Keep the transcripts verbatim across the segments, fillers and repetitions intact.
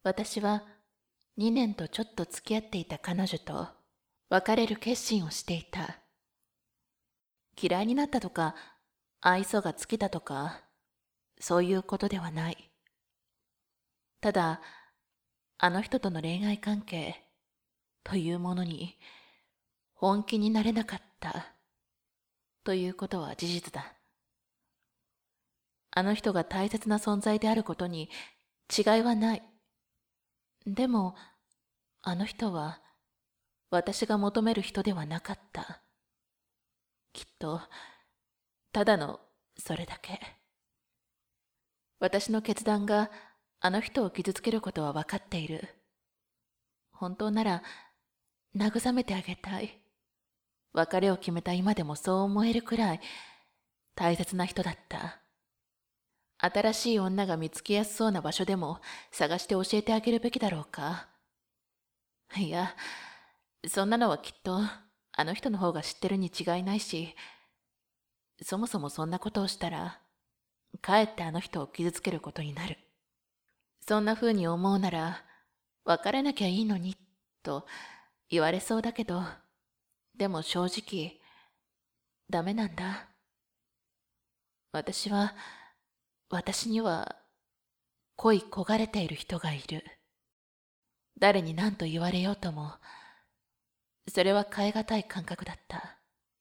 私はにねんとちょっと付き合っていた彼女と別れる決心をしていた。嫌いになったとか、愛想が尽きたとか、そういうことではない。ただ、あの人との恋愛関係というものに本気になれなかったということは事実だ。あの人が大切な存在であることに違いはない。でも、あの人は私が求める人ではなかった。きっと、ただのそれだけ。私の決断があの人を傷つけることは分かっている。本当なら慰めてあげたい。別れを決めた今でもそう思えるくらい大切な人だった。新しい女が見つけやすそうな場所でも探して教えてあげるべきだろうか。いや、そんなのはきっとあの人の方が知ってるに違いないし、そもそもそんなことをしたら、かえってあの人を傷つけることになる。そんな風に思うなら、別れなきゃいいのに、と言われそうだけど、でも正直、ダメなんだ。私は、私には、恋焦がれている人がいる。誰に何と言われようとも、それは変え難い感覚だった。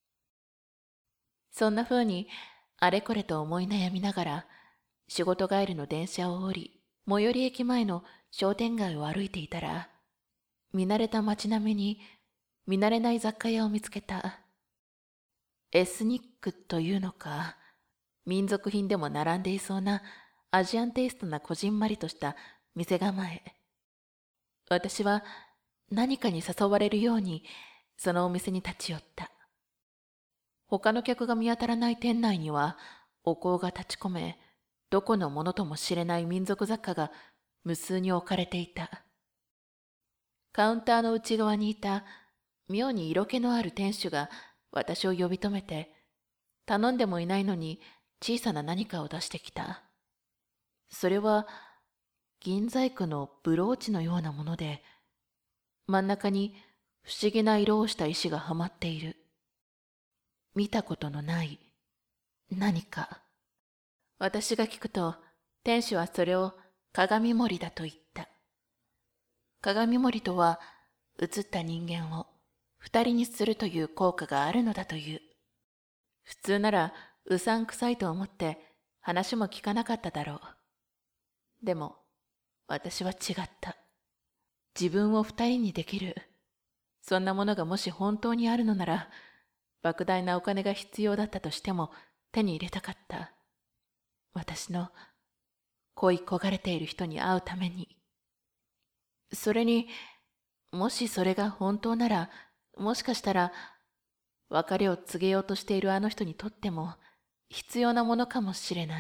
そんな風に、あれこれと思い悩みながら、仕事帰りの電車を降り、最寄り駅前の商店街を歩いていたら、見慣れた街並みに見慣れない雑貨屋を見つけた。エスニックというのか、民族品でも並んでいそうなアジアンテイストなこじんまりとした店構え。私は何かに誘われるようにそのお店に立ち寄った。他の客が見当たらない店内にはお香が立ち込め、どこのものとも知れない民族雑貨が無数に置かれていた。カウンターの内側にいた妙に色気のある店主が私を呼び止めて、頼んでもいないのに小さな何かを出してきた。それは銀細工のブローチのようなもので、真ん中に不思議な色をした石がはまっている。見たことのない何か。私が聞くと、店主はそれを鏡盛りだと言った。鏡盛りとは、映った人間を二人にするという効果があるのだという。普通ならうさんくさいと思って話も聞かなかっただろう。でも、私は違った。自分を二人にできる。そんなものがもし本当にあるのなら、莫大なお金が必要だったとしても手に入れたかった。私の恋焦がれている人に会うために。それに、もしそれが本当なら、もしかしたら、別れを告げようとしているあの人にとっても必要なものかもしれない。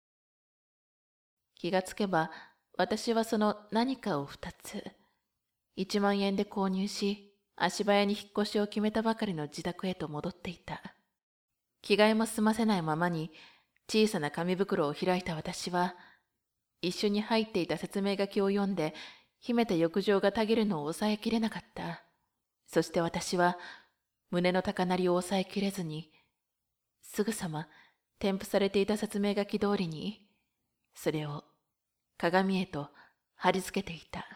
気がつけば、私はその何かを二つ、一万円で購入し、足早に引っ越しを決めたばかりの自宅へと戻っていた。着替えも済ませないままに、小さな紙袋を開いた私は、一緒に入っていた説明書きを読んで、秘めた欲情がたぎるのを抑えきれなかった。そして私は、胸の高鳴りを抑えきれずに、すぐさま添付されていた説明書き通りに、それを鏡へと貼り付けていた。